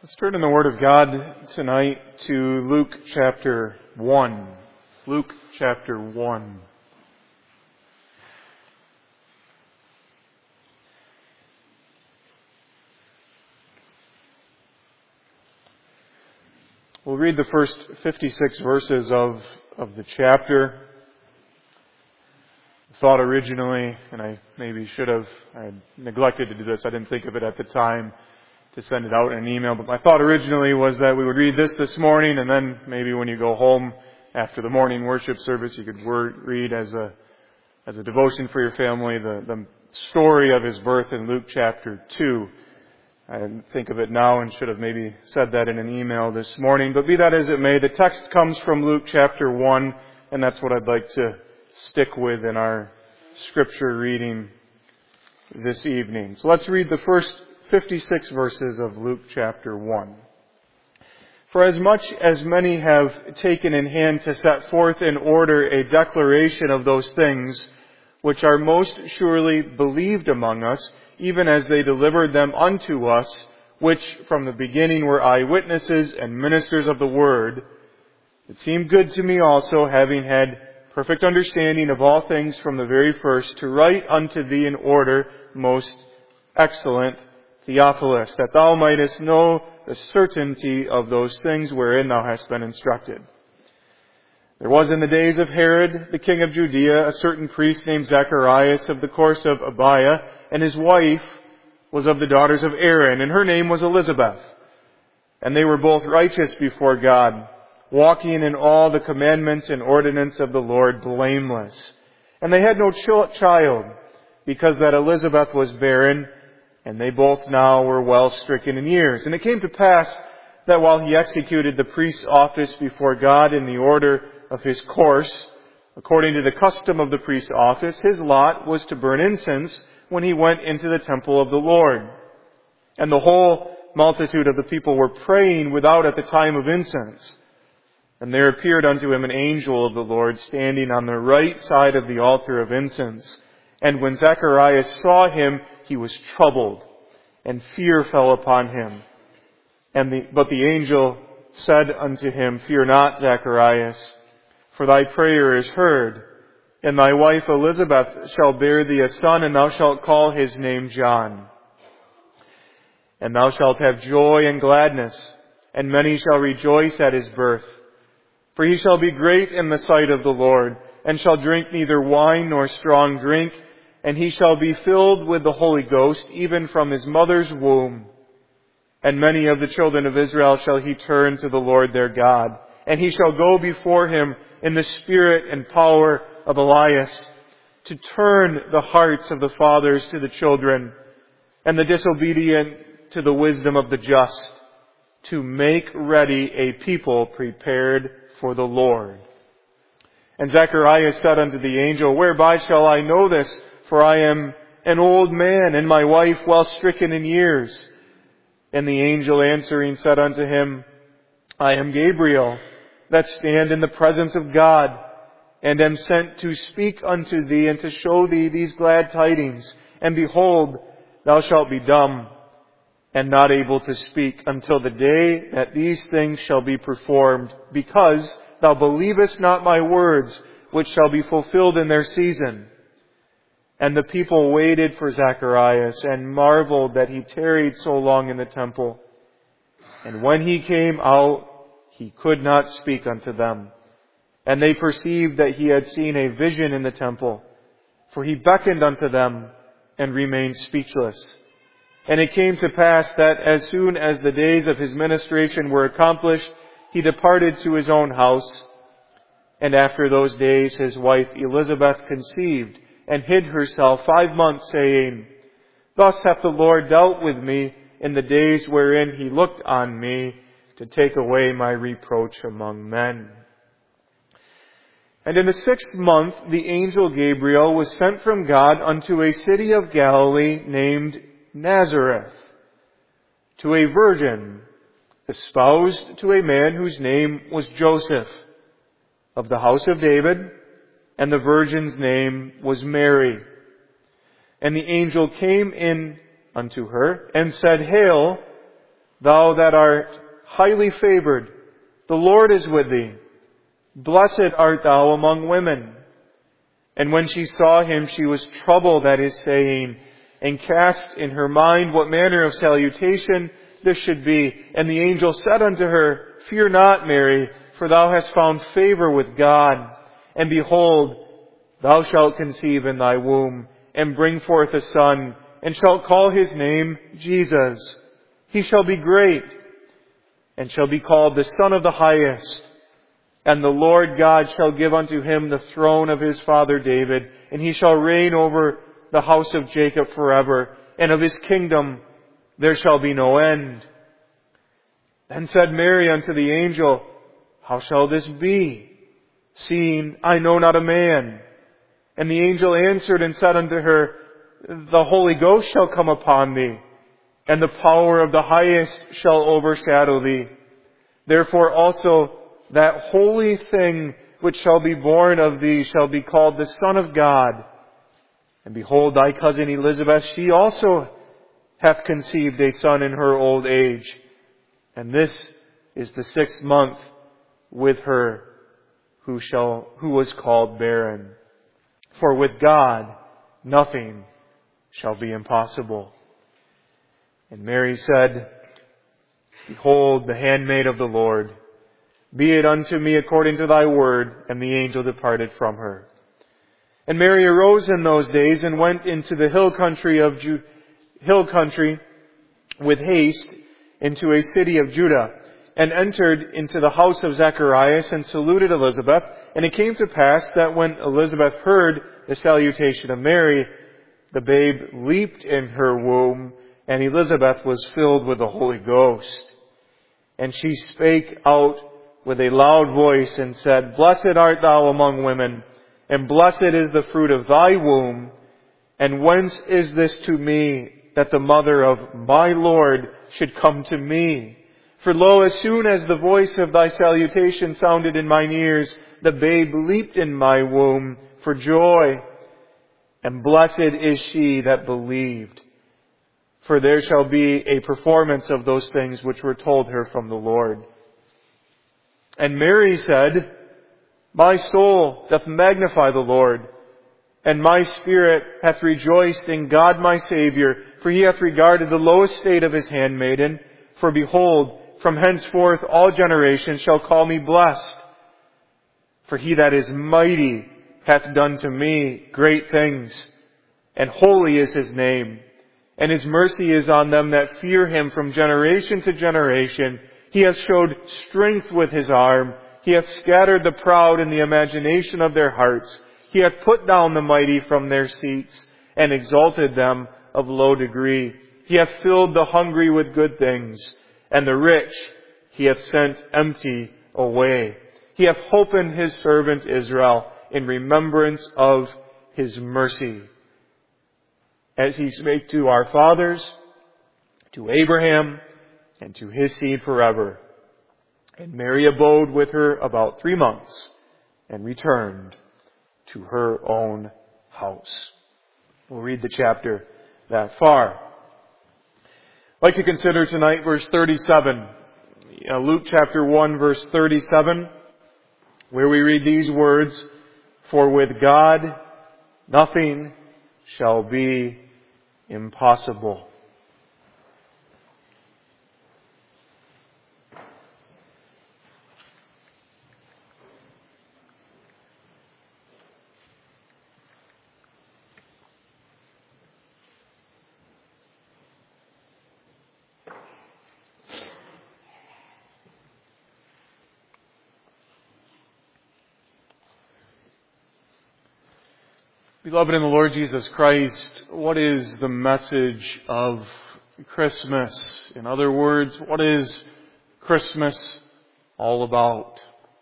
Let's turn in the Word of God tonight to Luke chapter 1. Luke chapter 1. We'll read the first 56 verses of the chapter. I thought originally, and I had neglected to do this, I didn't think of it at the time, to send it out in an email, but my thought originally was that we would read this morning, and then maybe when you go home after the morning worship service, you could read as a devotion for your family the story of His birth in Luke chapter 2. I didn't think of it now and should have maybe said that in an email this morning, but be that as it may, the text comes from Luke chapter 1, and that's what I'd like to stick with in our scripture reading this evening. So let's read the first 56 verses of Luke chapter 1. For as much as many have taken in hand to set forth in order a declaration of those things which are most surely believed among us, even as they delivered them unto us, which from the beginning were eyewitnesses and ministers of the word, it seemed good to me also, having had perfect understanding of all things from the very first, to write unto thee in order, most excellent Theophilus, that thou mightest know the certainty of those things wherein thou hast been instructed. There was in the days of Herod, the king of Judea, a certain priest named Zacharias of the course of Abiah, and his wife was of the daughters of Aaron, and her name was Elizabeth. And they were both righteous before God, walking in all the commandments and ordinance of the Lord blameless. And they had no child, because that Elizabeth was barren, and they both now were well stricken in years. And it came to pass that while he executed the priest's office before God in the order of his course, according to the custom of the priest's office, his lot was to burn incense when he went into the temple of the Lord. And the whole multitude of the people were praying without at the time of incense. And there appeared unto him an angel of the Lord standing on the right side of the altar of incense. And when Zacharias saw him, he was troubled, and fear fell upon him. But the angel said unto him, Fear not, Zacharias, for thy prayer is heard, and thy wife Elizabeth shall bear thee a son, and thou shalt call his name John. And thou shalt have joy and gladness, and many shall rejoice at his birth. For he shall be great in the sight of the Lord, and shall drink neither wine nor strong drink, and he shall be filled with the Holy Ghost, even from his mother's womb. And many of the children of Israel shall he turn to the Lord their God. And he shall go before him in the spirit and power of Elias, to turn the hearts of the fathers to the children, and the disobedient to the wisdom of the just, to make ready a people prepared for the Lord. And Zacharias said unto the angel, Whereby shall I know this? For I am an old man, and my wife well stricken in years. And the angel answering said unto him, I am Gabriel, that stand in the presence of God, and am sent to speak unto thee, and to show thee these glad tidings. And behold, thou shalt be dumb, and not able to speak, until the day that these things shall be performed, because thou believest not my words, which shall be fulfilled in their season. And the people waited for Zacharias, and marveled that he tarried so long in the temple. And when he came out, he could not speak unto them. And they perceived that he had seen a vision in the temple. For he beckoned unto them, and remained speechless. And it came to pass that as soon as the days of his ministration were accomplished, he departed to his own house. And after those days his wife Elizabeth conceived, and hid herself 5 months, saying, Thus hath the Lord dealt with me in the days wherein he looked on me to take away my reproach among men. And in the 6th month the angel Gabriel was sent from God unto a city of Galilee named Nazareth, to a virgin espoused to a man whose name was Joseph, of the house of David, and the virgin's name was Mary. And the angel came in unto her, and said, Hail, thou that art highly favored, the Lord is with thee. Blessed art thou among women. And when she saw him, she was troubled at his saying, and cast in her mind what manner of salutation this should be. And the angel said unto her, Fear not, Mary, for thou hast found favor with God. And behold, thou shalt conceive in thy womb, and bring forth a son, and shalt call his name Jesus. He shall be great, and shall be called the Son of the Highest. And the Lord God shall give unto him the throne of his father David, and he shall reign over the house of Jacob forever, and of his kingdom there shall be no end. Then said Mary unto the angel, How shall this be, seeing I know not a man? And the angel answered and said unto her, The Holy Ghost shall come upon thee, and the power of the Highest shall overshadow thee. Therefore also that holy thing which shall be born of thee shall be called the Son of God. And behold, thy cousin Elizabeth, she also hath conceived a son in her old age. And this is the 6th month with her who was called barren. For with God nothing shall be impossible. And Mary said, Behold, the handmaid of the Lord, be it unto me according to thy word. And the angel departed from her. And Mary arose in those days and went into the hill country with haste into a city of Judah, and entered into the house of Zacharias and saluted Elizabeth. And it came to pass that when Elizabeth heard the salutation of Mary, the babe leaped in her womb, and Elizabeth was filled with the Holy Ghost. And she spake out with a loud voice and said, Blessed art thou among women, and blessed is the fruit of thy womb. And whence is this to me, that the mother of my Lord should come to me? For lo, as soon as the voice of thy salutation sounded in mine ears, the babe leaped in my womb for joy. And blessed is she that believed, for there shall be a performance of those things which were told her from the Lord. And Mary said, My soul doth magnify the Lord, and my spirit hath rejoiced in God my Saviour, for he hath regarded the low estate of his handmaiden. For behold, from henceforth all generations shall call me blessed. For he that is mighty hath done to me great things, and holy is his name. And his mercy is on them that fear him from generation to generation. He hath showed strength with his arm. He hath scattered the proud in the imagination of their hearts. He hath put down the mighty from their seats, and exalted them of low degree. He hath filled the hungry with good things, and the rich he hath sent empty away. He hath holpen his servant Israel in remembrance of his mercy, as he spake to our fathers, to Abraham, and to his seed forever. And Mary abode with her about 3 months, and returned to her own house. We'll read the chapter that far. I'd like to consider tonight verse 37. Luke chapter 1 verse 37, where we read these words, For with God nothing shall be impossible. Beloved in the Lord Jesus Christ, what is the message of Christmas? In other words, what is Christmas all about?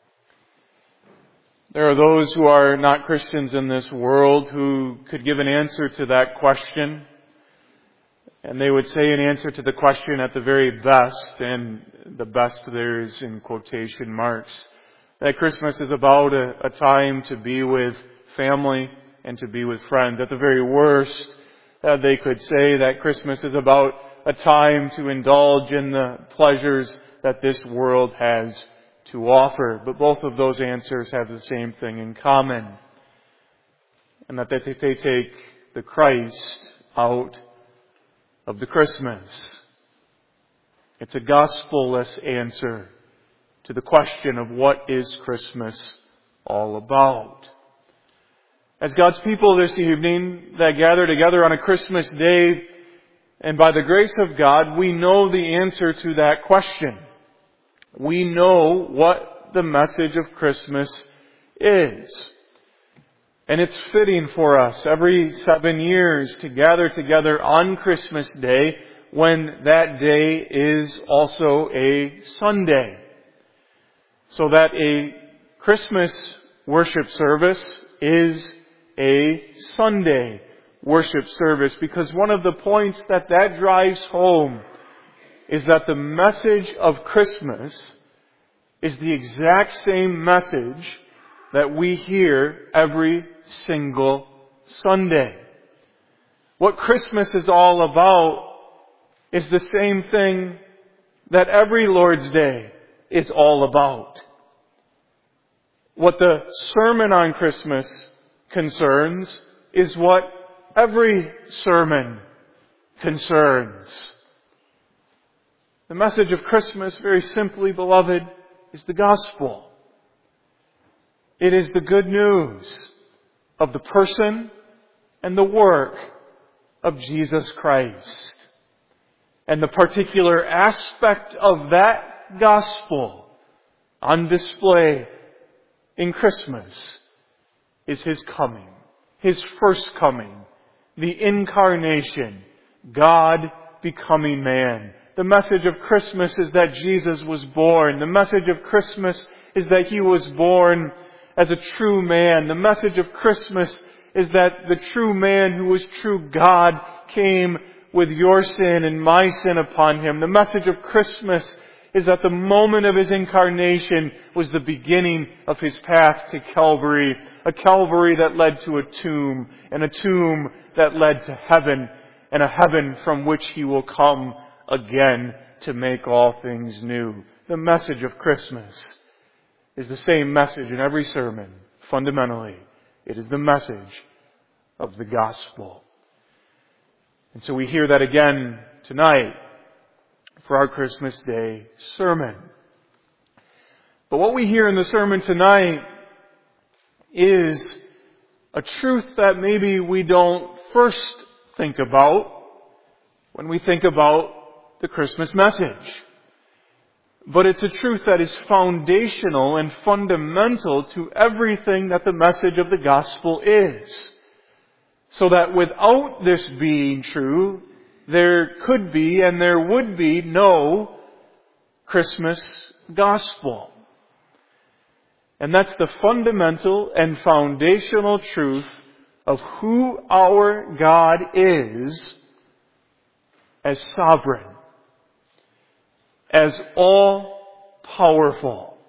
There are those who are not Christians in this world who could give an answer to that question. And they would say an answer to the question at the very best, and the best there is in quotation marks, that Christmas is about a time to be with family and to be with friends. At the very worst, they could say that Christmas is about a time to indulge in the pleasures that this world has to offer. But both of those answers have the same thing in common, and that they take the Christ out of the Christmas. It's a gospel-less answer to the question of what is Christmas all about. As God's people this evening that gather together on a Christmas day, and by the grace of God, we know the answer to that question. We know what the message of Christmas is. And it's fitting for us every 7 years to gather together on Christmas Day, when that day is also a Sunday. So that a Christmas worship service is a Sunday worship service, because one of the points that drives home is that the message of Christmas is the exact same message that we hear every single Sunday. What Christmas is all about is the same thing that every Lord's Day is all about. What the sermon on Christmas concerns is what every sermon concerns. The message of Christmas, very simply, beloved, is the gospel. It is the good news of the person and the work of Jesus Christ. And the particular aspect of that gospel on display in Christmas is His coming, His first coming, the incarnation, God becoming man. The message of Christmas is that Jesus was born. The message of Christmas is that He was born as a true man. The message of Christmas is that the true man who was true God came with your sin and my sin upon Him. The message of Christmas is that the moment of His incarnation was the beginning of His path to Calvary, a Calvary that led to a tomb, and a tomb that led to heaven, and a heaven from which He will come again to make all things new. The message of Christmas is the same message in every sermon. Fundamentally, it is the message of the gospel. And so we hear that again tonight for our Christmas Day sermon. But what we hear in the sermon tonight is a truth that maybe we don't first think about when we think about the Christmas message. But it's a truth that is foundational and fundamental to everything that the message of the gospel is. So that without this being true, there could be and there would be no Christmas gospel. And that's the fundamental and foundational truth of who our God is as sovereign, as all-powerful.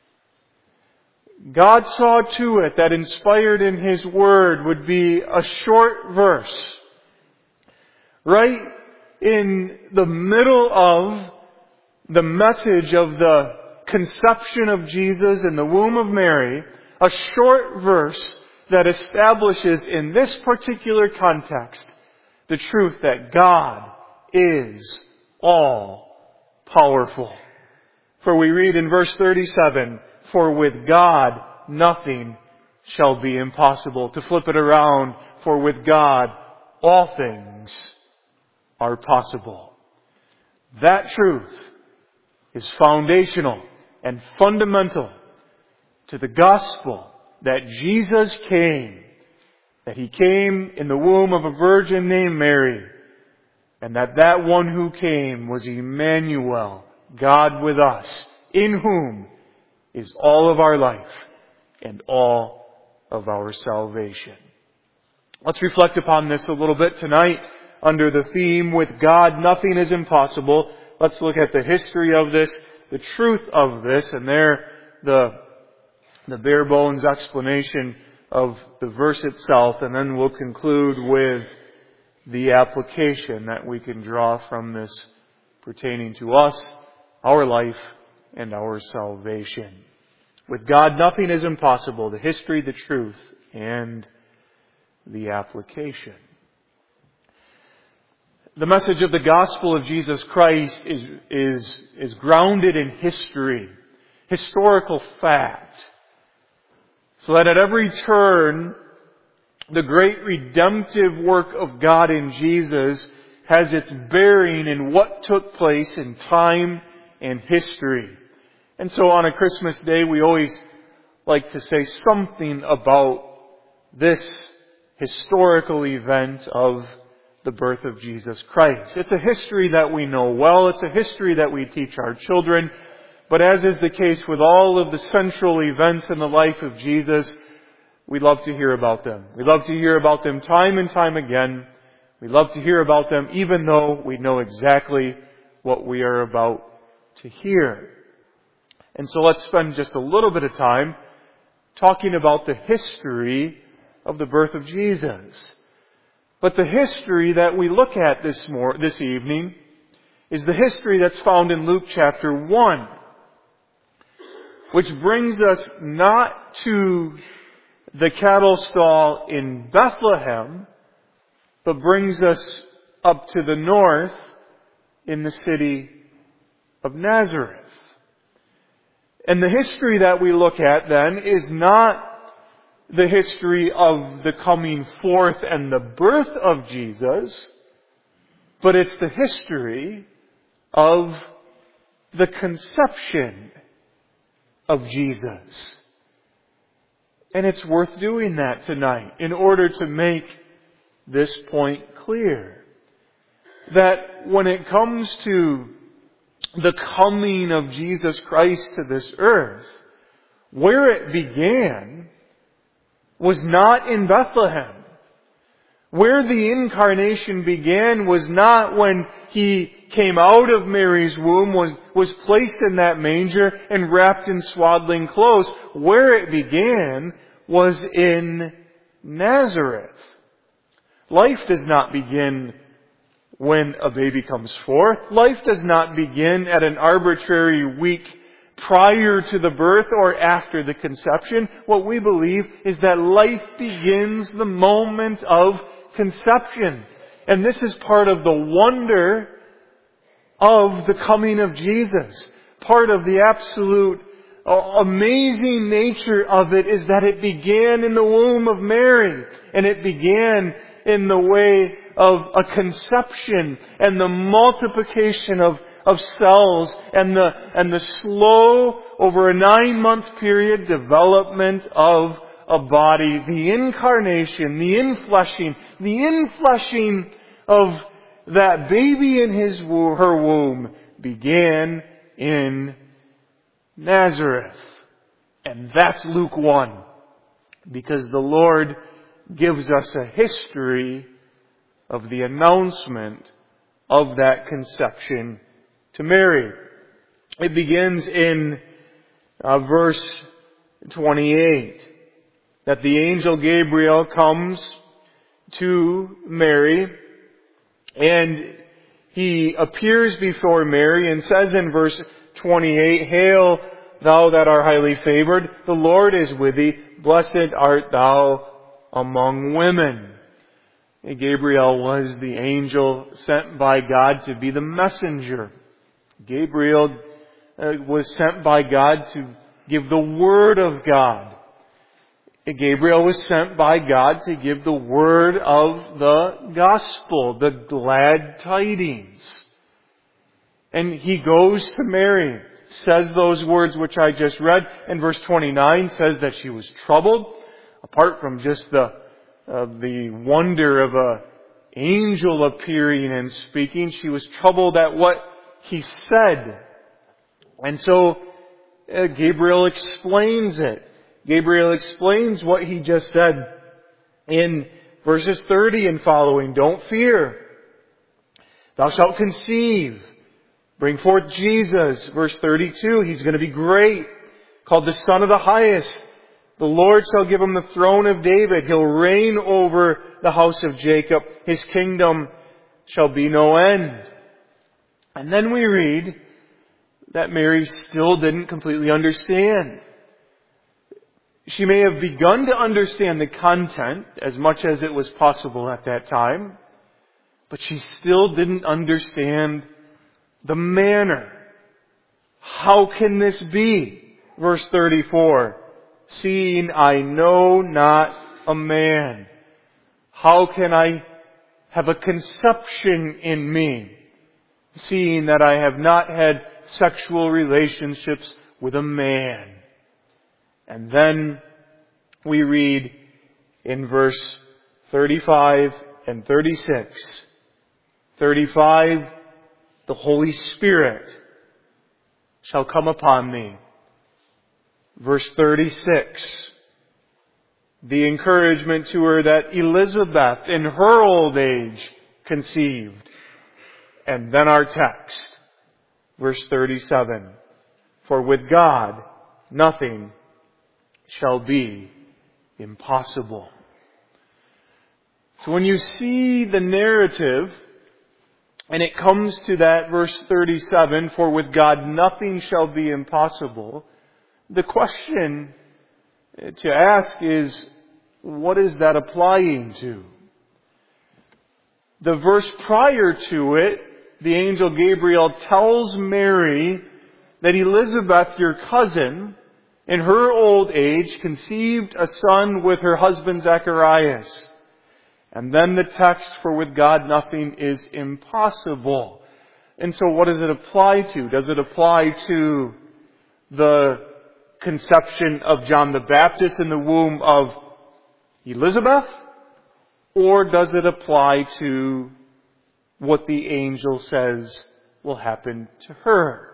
God saw to it that inspired in His Word would be a short verse right in the middle of the message of the conception of Jesus in the womb of Mary, a short verse that establishes in this particular context the truth that God is all-powerful. For we read in verse 37, "For with God nothing shall be impossible." To flip it around, "For with God all things are possible." That truth is foundational and fundamental to the gospel that Jesus came, that He came in the womb of a virgin named Mary, and that one who came was Emmanuel, God with us, in whom is all of our life and all of our salvation. Let's reflect upon this a little bit tonight under the theme, "With God nothing is impossible." Let's look at the history of this, the truth of this, and there the bare bones explanation of the verse itself, and then we'll conclude with the application that we can draw from this pertaining to us, our life, and our salvation. With God, nothing is impossible. The history, the truth, and the application. The message of the gospel of Jesus Christ is grounded in history, historical fact, so that at every turn, the great redemptive work of God in Jesus has its bearing in what took place in time and history. And so on a Christmas day, we always like to say something about this historical event of the birth of Jesus Christ. It's a history that we know well. It's a history that we teach our children. But as is the case with all of the central events in the life of Jesus, we love to hear about them. We love to hear about them time and time again. We love to hear about them even though we know exactly what we are about to hear. And so let's spend just a little bit of time talking about the history of the birth of Jesus. But the history that we look at this evening is the history that's found in Luke chapter 1, which brings us not to the cattle stall in Bethlehem, but brings us up to the north in the city of Nazareth. And the history that we look at then is not the history of the coming forth and the birth of Jesus, but it's the history of the conception of Jesus. And it's worth doing that tonight in order to make this point clear. That when it comes to the coming of Jesus Christ to this earth, where it began was not in Bethlehem. Where the incarnation began was not when He came out of Mary's womb, was placed in that manger and wrapped in swaddling clothes. Where it began was in Nazareth. Life does not begin when a baby comes forth. Life does not begin at an arbitrary week prior to the birth or after the conception. What we believe is that life begins the moment of conception. And this is part of the wonder of the coming of Jesus. Part of the absolute amazing nature of it is that it began in the womb of Mary. And it began in the way of a conception and the multiplication of cells and the slow, over a 9-month period, development of a body. The incarnation, the infleshing of that baby in her womb began in Nazareth. And that's Luke 1. Because the Lord gives us a history of the announcement of that conception to Mary. It begins in verse 28, that the angel Gabriel comes to Mary and he appears before Mary and says in verse 28, "Hail, thou that art highly favored, the Lord is with thee, blessed art thou among women." And Gabriel was the angel sent by God to be the messenger. Gabriel was sent by God to give the Word of God. Gabriel was sent by God to give the word of the gospel, the glad tidings. And he goes to Mary, says those words which I just read, and verse 29 says that she was troubled, apart from just the wonder of an angel appearing and speaking. She was troubled at what he said. And so Gabriel explains it. Gabriel explains what he just said in verses 30 and following. Don't fear. Thou shalt conceive. Bring forth Jesus. Verse 32, He's going to be great. Called the Son of the Highest. The Lord shall give him the throne of David. He'll reign over the house of Jacob. His kingdom shall be no end. And then we read that Mary still didn't completely understand. She may have begun to understand the content as much as it was possible at that time, but she still didn't understand the manner. How can this be? Verse 34, seeing I know not a man. How can I have a conception in me, seeing that I have not had sexual relationships with a man? And then we read in verse 35 and 36. 35, the Holy Spirit shall come upon thee. Verse 36, the encouragement to her that Elizabeth in her old age conceived. And then our text, verse 37, for with God nothing shall be impossible. So when you see the narrative, and it comes to that verse 37, for with God nothing shall be impossible, the question to ask is, what is that applying to? The verse prior to it, the angel Gabriel tells Mary that Elizabeth, your cousin, in her old age, conceived a son with her husband Zacharias. And then the text, for with God nothing is impossible. And so what does it apply to? Does it apply to the conception of John the Baptist in the womb of Elizabeth? Or does it apply to what the angel says will happen to her?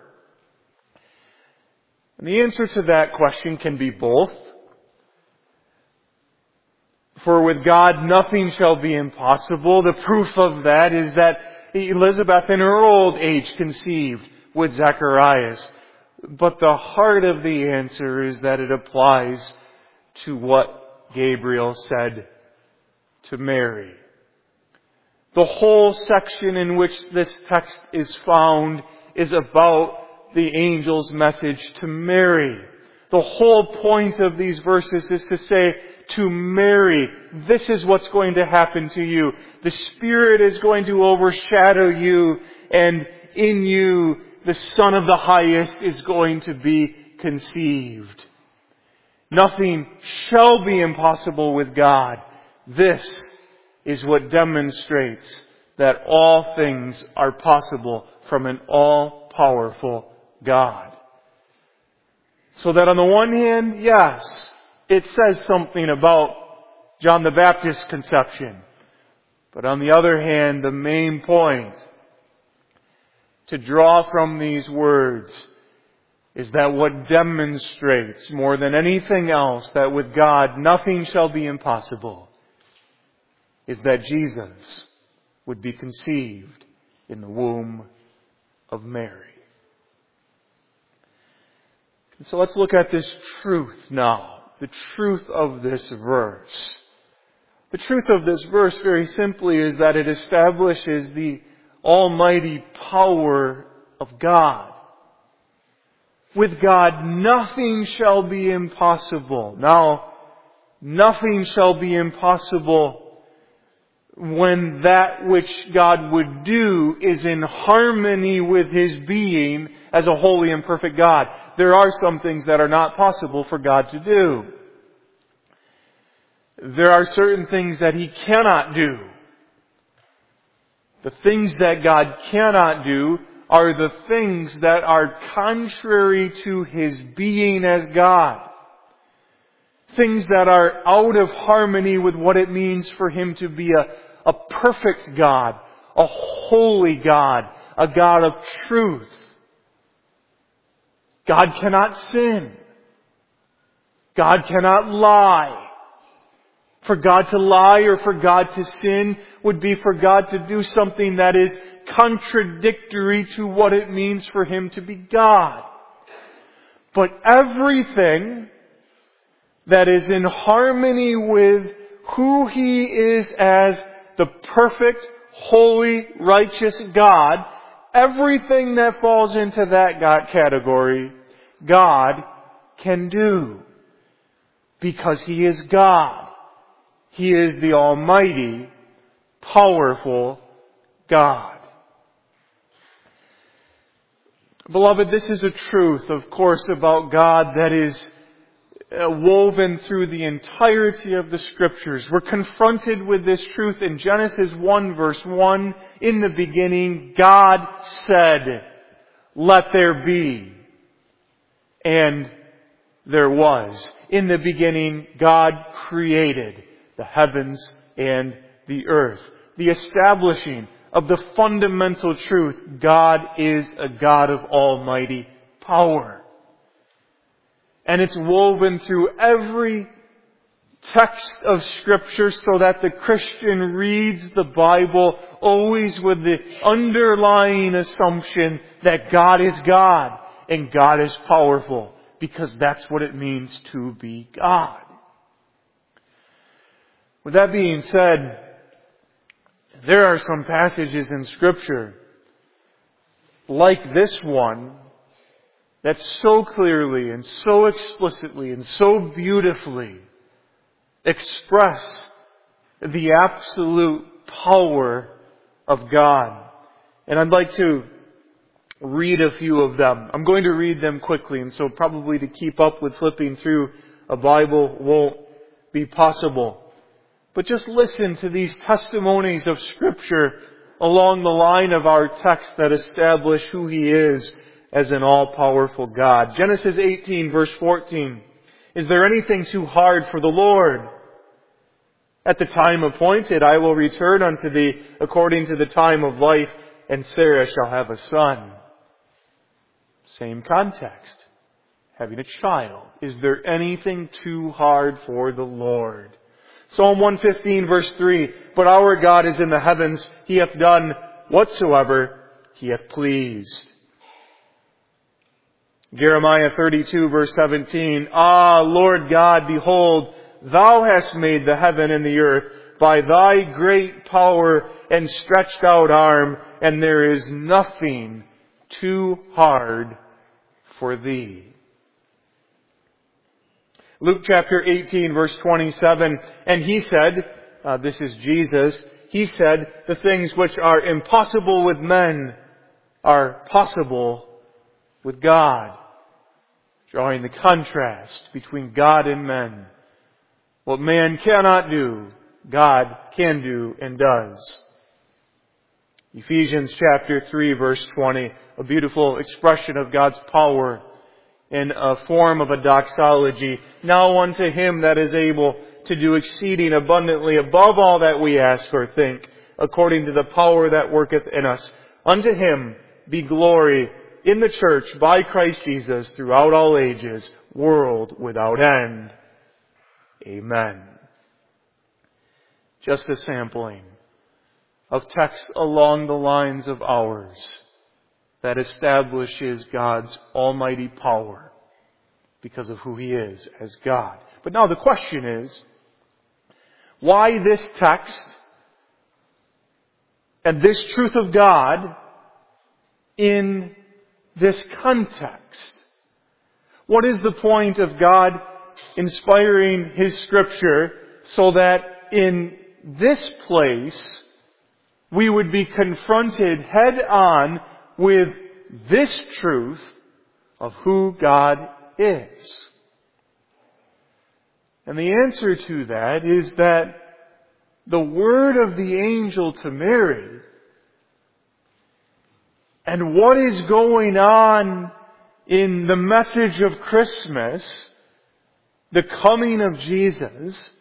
And the answer to that question can be both. For with God nothing shall be impossible. The proof of that is that Elizabeth in her old age conceived with Zacharias. But the heart of the answer is that it applies to what Gabriel said to Mary. The whole section in which this text is found is about the angel's message to Mary. The whole point of these verses is to say to Mary, this is what's going to happen to you. The Spirit is going to overshadow you, and in you the Son of the Highest is going to be conceived. Nothing shall be impossible with God. This is what demonstrates that all things are possible from an all-powerful God. So that on the one hand, yes, it says something about John the Baptist's conception. But on the other hand, the main point to draw from these words is that what demonstrates more than anything else that with God nothing shall be impossible is that Jesus would be conceived in the womb of Mary. And so let's look at this truth now, the truth of this verse. The truth of this verse very simply is that it establishes the almighty power of God. With God, nothing shall be impossible. Now, nothing shall be impossible when that which God would do is in harmony with His being as a holy and perfect God. There are some things that are not possible for God to do. There are certain things that He cannot do. The things that God cannot do are the things that are contrary to His being as God. Things that are out of harmony with what it means for Him to be a perfect God, a holy God, a God of truth. God cannot sin. God cannot lie. For God to lie or for God to sin would be for God to do something that is contradictory to what it means for Him to be God. But everything that is in harmony with who He is as the perfect, holy, righteous God, everything that falls into that God category, God can do. Because He is God. He is the Almighty, powerful God. Beloved, this is a truth, of course, about God that is woven through the entirety of the Scriptures. We're confronted with this truth in Genesis 1 verse 1. In the beginning, God said, "Let there be." And there was. In the beginning, God created the heavens and the earth. The establishing of the fundamental truth, God is a God of almighty power. And it's woven through every text of Scripture so that the Christian reads the Bible always with the underlying assumption that God is God and God is powerful, because that's what it means to be God. With that being said, there are some passages in Scripture, like this one, that so clearly and so explicitly and so beautifully express the absolute power of God. And I'd like to read a few of them. I'm going to read them quickly, and so probably to keep up with flipping through a Bible won't be possible. But just listen to these testimonies of Scripture along the line of our text that establish who He is as an all-powerful God. Genesis 18 verse 14. Is there anything too hard for the Lord? At the time appointed, I will return unto thee according to the time of life, and Sarah shall have a son. Same context. Having a child. Is there anything too hard for the Lord? Psalm 115 verse 3. But our God is in the heavens. He hath done whatsoever He hath pleased. Jeremiah 32 verse 17. Ah, Lord God, behold, Thou hast made the heaven and the earth by Thy great power and stretched out arm, and there is nothing too hard for Thee. Luke chapter 18 verse 27, and He said, this is Jesus, He said, the things which are impossible with men are possible with God. Drawing the contrast between God and men. What man cannot do, God can do and does. Ephesians chapter 3 verse 20, a beautiful expression of God's power in a form of a doxology. Now unto Him that is able to do exceeding abundantly above all that we ask or think, according to the power that worketh in us. Unto Him be glory in the church by Christ Jesus throughout all ages, world without end. Amen. Just a sampling of texts along the lines of ours that establishes God's almighty power because of who He is as God. But now the question is, why this text and this truth of God in this context? What is the point of God inspiring His Scripture so that in this place we would be confronted head on with this truth of who God is? And the answer to that is that the word of the angel to Mary and what is going on in the message of Christmas, the coming of Jesus,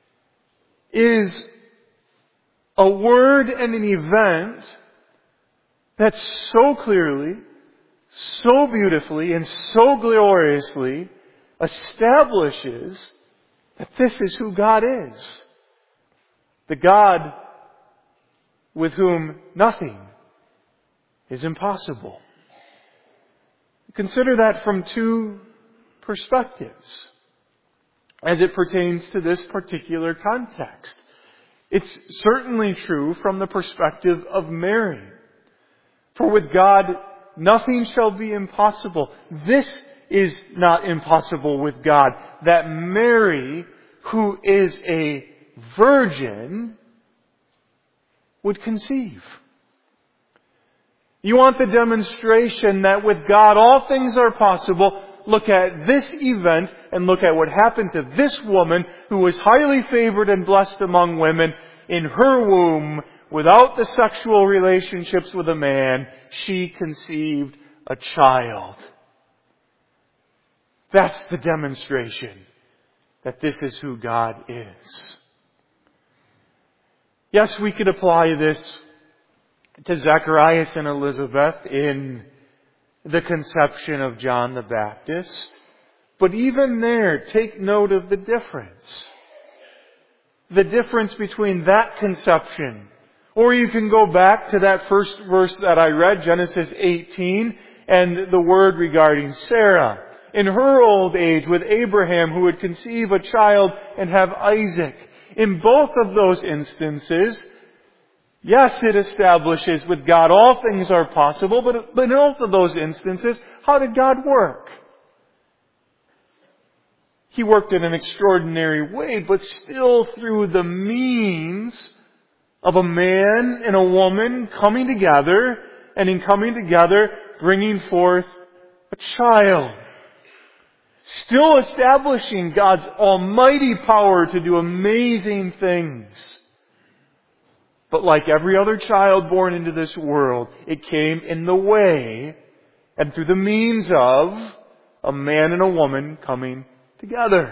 is a word and an event that so clearly, so beautifully, and so gloriously establishes that this is who God is. The God with whom nothing is impossible. Consider that from two perspectives. as it pertains to this particular context. It's certainly true from the perspective of Mary. For with God, nothing shall be impossible. This is not impossible with God, that Mary, who is a virgin, would conceive. You want the demonstration that with God all things are possible? Look at this event and look at what happened to this woman who was highly favored and blessed among women. In her womb, without the sexual relationships with a man, she conceived a child. That's the demonstration that this is who God is. Yes, we could apply this to Zacharias and Elizabeth in the conception of John the Baptist. But even there, take note of the difference. The difference between that conception. Or you can go back to that first verse that I read, Genesis 18, and the word regarding Sarah. In her old age with Abraham, who would conceive a child and have Isaac. In both of those instances, yes, it establishes with God all things are possible, but in both of those instances, how did God work? He worked in an extraordinary way, but still through the means of a man and a woman coming together, and in coming together, bringing forth a child. Still establishing God's almighty power to do amazing things. But like every other child born into this world, it came in the way and through the means of a man and a woman coming together.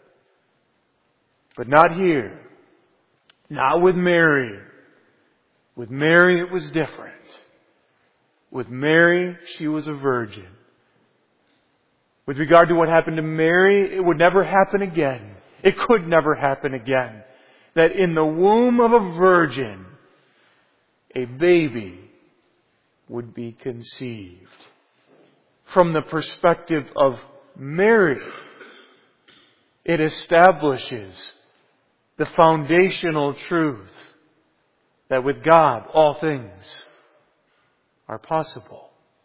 But not here. Not with Mary. With Mary it was different. With Mary, she was a virgin. With regard to what happened to Mary, it would never happen again. It could never happen again. That in the womb of a virgin, a baby would be conceived. From the perspective of Mary, it establishes the foundational truth that with God all things are possible.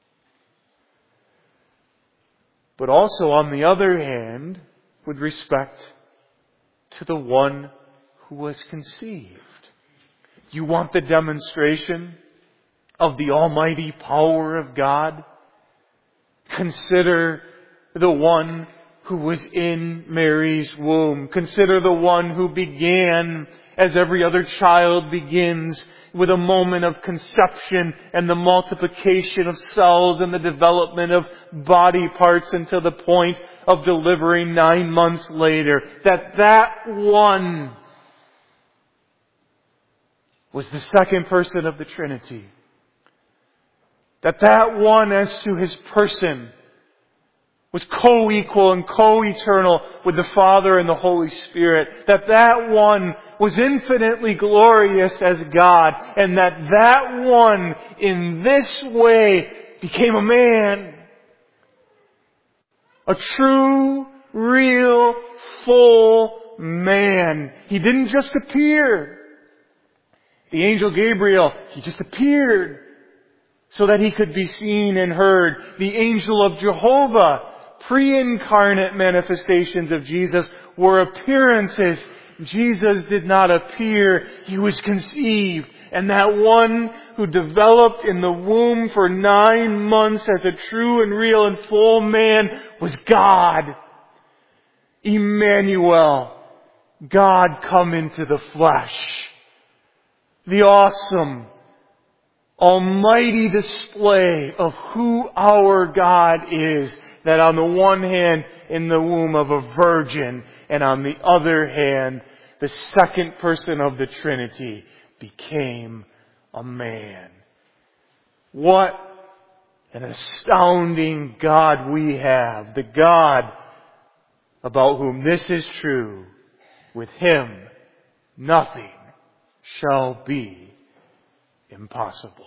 But also, on the other hand, with respect to the one who was conceived. You want the demonstration of the almighty power of God? Consider the one who was in Mary's womb. Consider the one who began, as every other child begins, with a moment of conception and the multiplication of cells and the development of body parts until the point of delivering 9 months later. That one was the second person of the Trinity. That one, as to His person, was co-equal and co-eternal with the Father and the Holy Spirit. That one was infinitely glorious as God. And that one, in this way, became a man. A true, real, full man. He didn't just appear. The angel Gabriel, he just appeared so that he could be seen and heard. The angel of Jehovah, pre-incarnate manifestations of Jesus, were appearances. Jesus did not appear. He was conceived. And that one who developed in the womb for 9 months as a true and real and full man was God. Emmanuel. God come into the flesh. The awesome, almighty display of who our God is. That on the one hand, in the womb of a virgin, and on the other hand, the second person of the Trinity became a man. What an astounding God we have. The God about whom this is true. With Him, nothing shall be impossible.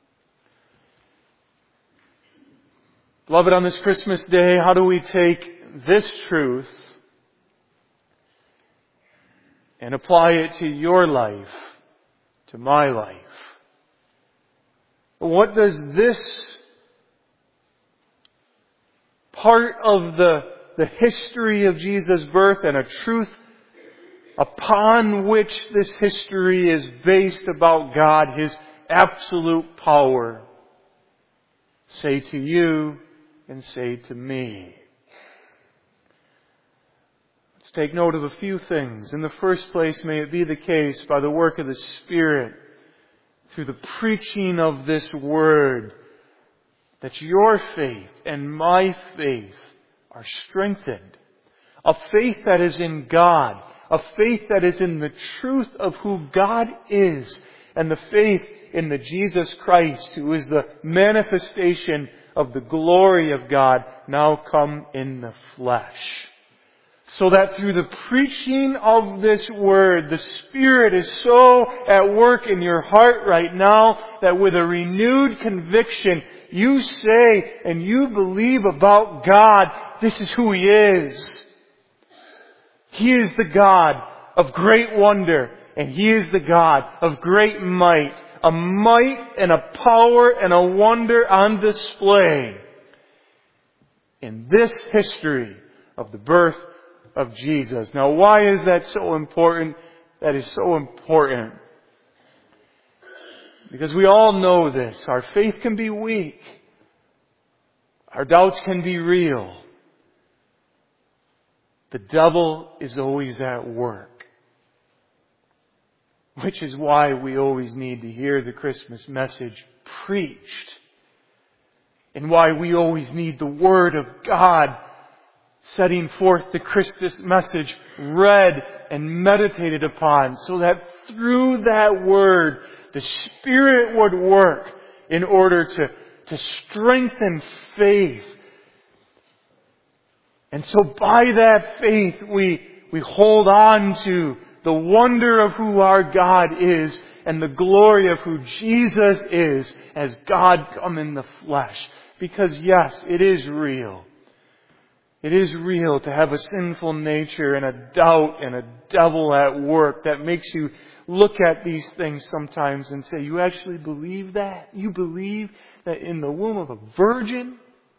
Beloved, on this Christmas day, how do we take this truth and apply it to your life, to my life. What does this part of the history of Jesus' birth and a truth upon which this history is based about God, His absolute power, say to you and say to me? Let's take note of a few things. In the first place, may it be the case by the work of the Spirit, through the preaching of this Word, that your faith and my faith are strengthened. A faith that is in God. A faith that is in the truth of who God is. And the faith in the Jesus Christ, who is the manifestation of the glory of God, now come in the flesh. So that through the preaching of this Word, the Spirit is so at work in your heart right now that with a renewed conviction, you say and you believe about God, this is who He is. He is the God of great wonder, and He is the God of great might. A might and a power and a wonder on display in this history of the birth of Jesus. Now, why is that so important? That is so important because we all know this. Our faith can be weak. Our doubts can be real. The devil is always at work. Which is why we always need to hear the Christmas message preached. And why we always need the Word of God setting forth the Christmas message read and meditated upon, so that through that Word the Spirit would work in order to strengthen faith. And so by that faith we hold on to the wonder of who our God is and the glory of who Jesus is as God come in the flesh. Because yes, it is real. It is real to have a sinful nature and a doubt and a devil at work that makes you look at these things sometimes and say, you actually believe that? You believe that in the womb of a virgin?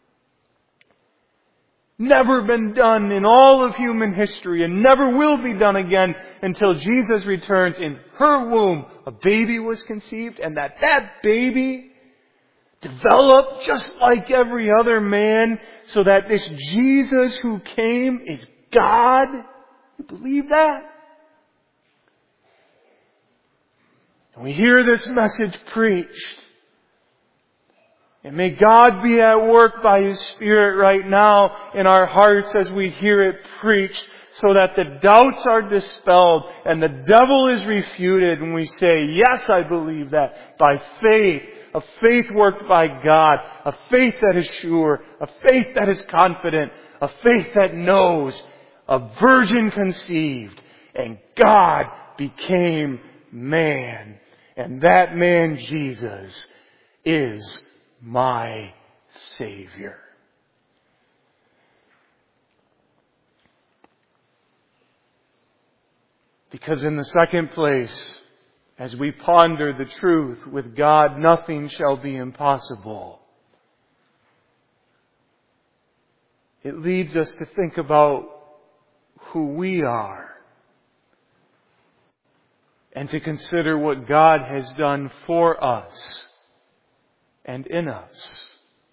Never been done in all of human history and never will be done again until Jesus returns. In her womb, a baby was conceived, and that baby developed just like every other man, so that this Jesus who came is God. You believe that? And we hear this message preached. And may God be at work by His Spirit right now in our hearts as we hear it preached, so that the doubts are dispelled and the devil is refuted, and we say, yes, I believe that, by faith. A faith worked by God. A faith that is sure. A faith that is confident. A faith that knows. A virgin conceived. And God became man. And that man, Jesus, is my Savior. Because in the second place, as we ponder the truth, with God nothing shall be impossible. It leads us to think about who we are. And to consider what God has done for us and in us.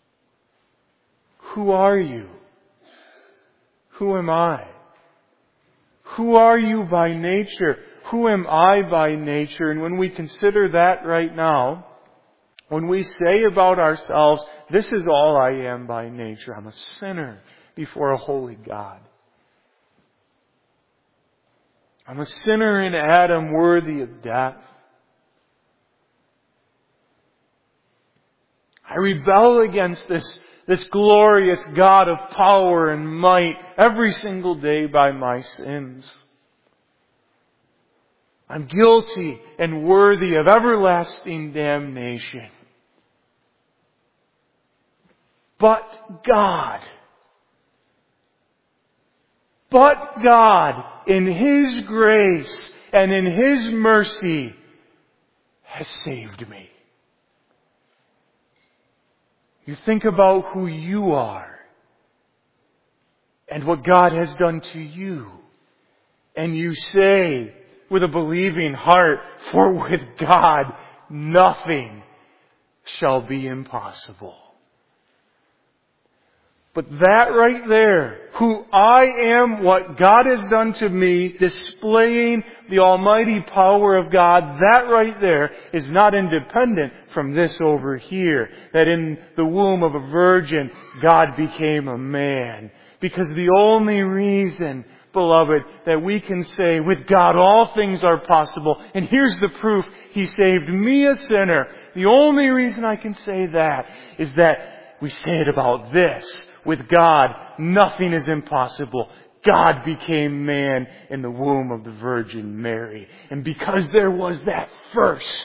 Who are you? Who am I? Who are you by nature? Who am I by nature? And when we consider that right now, when we say about ourselves, this is all I am by nature. I'm a sinner before a holy God. I'm a sinner in Adam, worthy of death. I rebel against this glorious God of power and might every single day by my sins. I'm guilty and worthy of everlasting damnation. But God, But God, in His grace and in His mercy, has saved me. You think about who you are and what God has done to you. And you say with a believing heart, for with God nothing shall be impossible. But that right there, who I am, what God has done to me, displaying the almighty power of God, that right there is not independent from this over here. That in the womb of a virgin, God became a man. Because the only reason, beloved, that we can say, with God all things are possible, and here's the proof, He saved me a sinner. The only reason I can say that is that we say it about this. With God, nothing is impossible. God became man in the womb of the Virgin Mary. And because there was that first,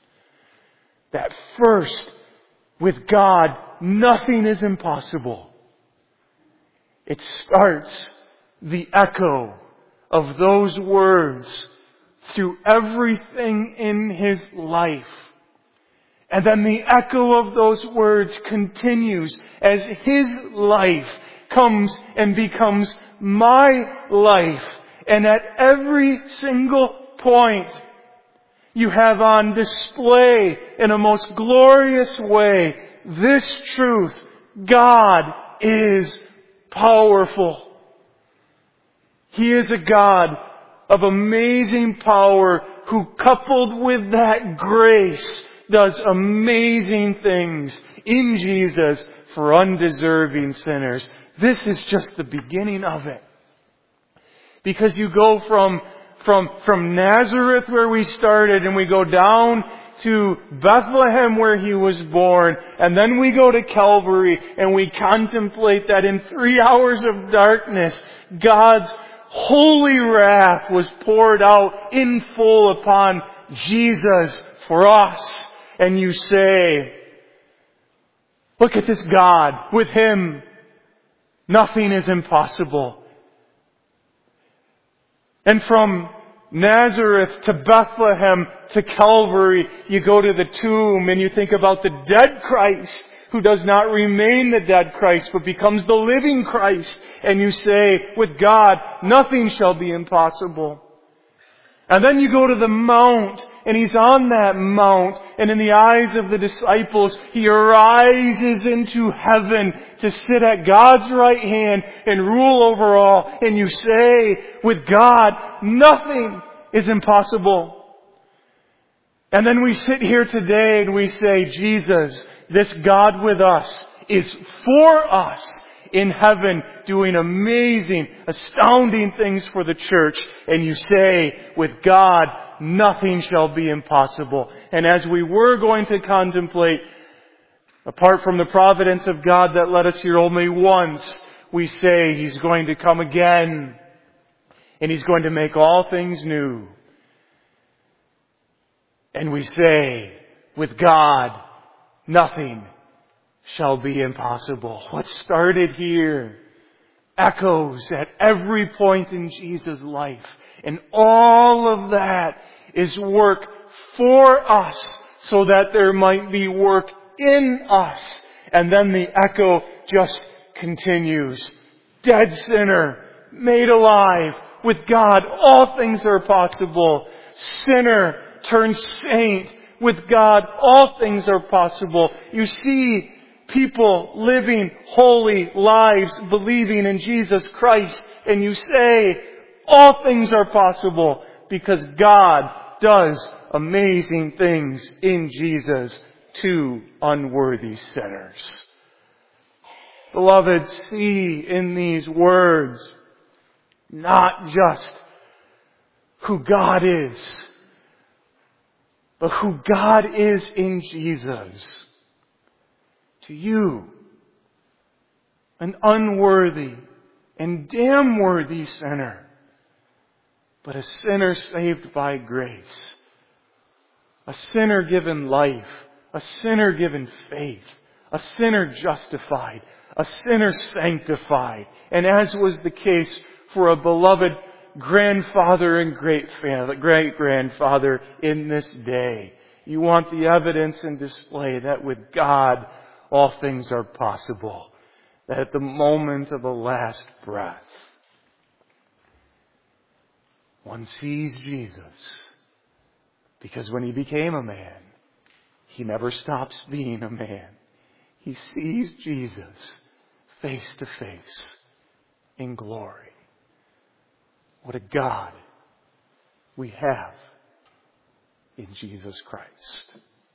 with God, nothing is impossible. It starts the echo of those words through everything in His life. And then the echo of those words continues as His life comes and becomes my life. And at every single point, you have on display in a most glorious way this truth: God is powerful. He is a God of amazing power who, coupled with that grace, does amazing things in Jesus for undeserving sinners. This is just the beginning of it. Because you go from Nazareth where we started, and we go down to Bethlehem where He was born, and then we go to Calvary and we contemplate that in 3 hours of darkness, God's holy wrath was poured out in full upon Jesus for us. And you say, look at this God. With Him, nothing is impossible. And from Nazareth to Bethlehem to Calvary, you go to the tomb and you think about the dead Christ, who does not remain the dead Christ, but becomes the living Christ. And you say, with God, nothing shall be impossible. And then you go to the mount, and He's on that mount, and in the eyes of the disciples, He arises into heaven to sit at God's right hand and rule over all. And you say, with God, nothing is impossible. And then we sit here today and we say, Jesus, this God with us, is for us in heaven, doing amazing, astounding things for the church. And you say, with God, nothing shall be impossible. And as we were going to contemplate, apart from the providence of God that led us here only once, we say He's going to come again. And He's going to make all things new. And we say, with God, nothing shall be impossible. What started here echoes at every point in Jesus' life. And all of that is work for us so that there might be work in us. And then the echo just continues. Dead sinner, made alive. With God, all things are possible. Sinner turns saint. With God, all things are possible. You see people living holy lives, believing in Jesus Christ, and you say, all things are possible because God does amazing things in Jesus to unworthy sinners. Beloved, see in these words not just who God is, but who God is in Jesus. To you, an unworthy and damn worthy sinner, but a sinner saved by grace, a sinner given life, a sinner given faith, a sinner justified, a sinner sanctified. And as was the case for a beloved grandfather and great-grandfather in this day, you want the evidence and display that with God all things are possible. That at the moment of the last breath, one sees Jesus. Because when He became a man, He never stops being a man. He sees Jesus face to face in glory. What a God we have in Jesus Christ.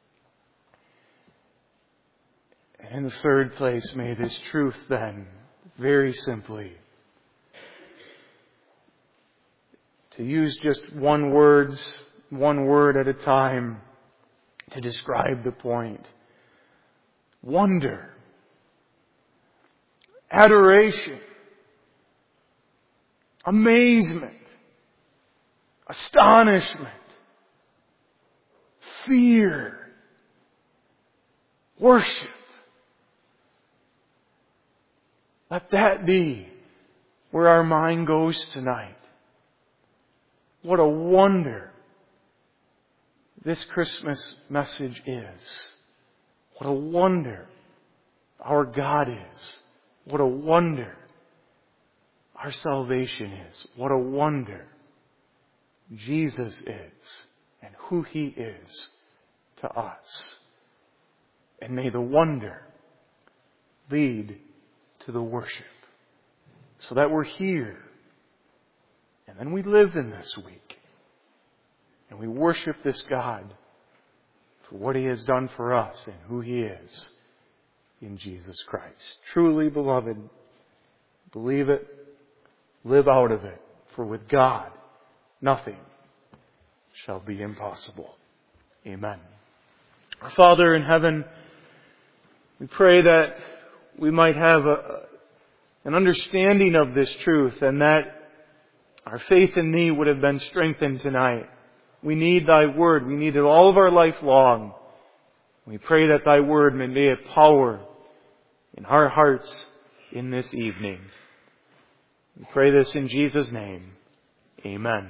And in the third place, may this truth then, very simply, to use just one word at a time to describe the point. Wonder, adoration, amazement, astonishment, fear, worship. Let that be where our mind goes tonight. What a wonder this Christmas message is. What a wonder our God is. What a wonder our salvation is. What a wonder Jesus is and who He is to us. And may the wonder lead to the worship so that we're here and then we live in this week and we worship this God for what He has done for us and who He is in Jesus Christ. Truly, beloved, believe it, live out of it, for with God nothing shall be impossible. Amen. Our Father in heaven, we pray that we might have an understanding of this truth and that our faith in Thee would have been strengthened tonight. We need Thy Word. We need it all of our life long. We pray that Thy Word may be a power in our hearts in this evening. We pray this in Jesus' name. Amen.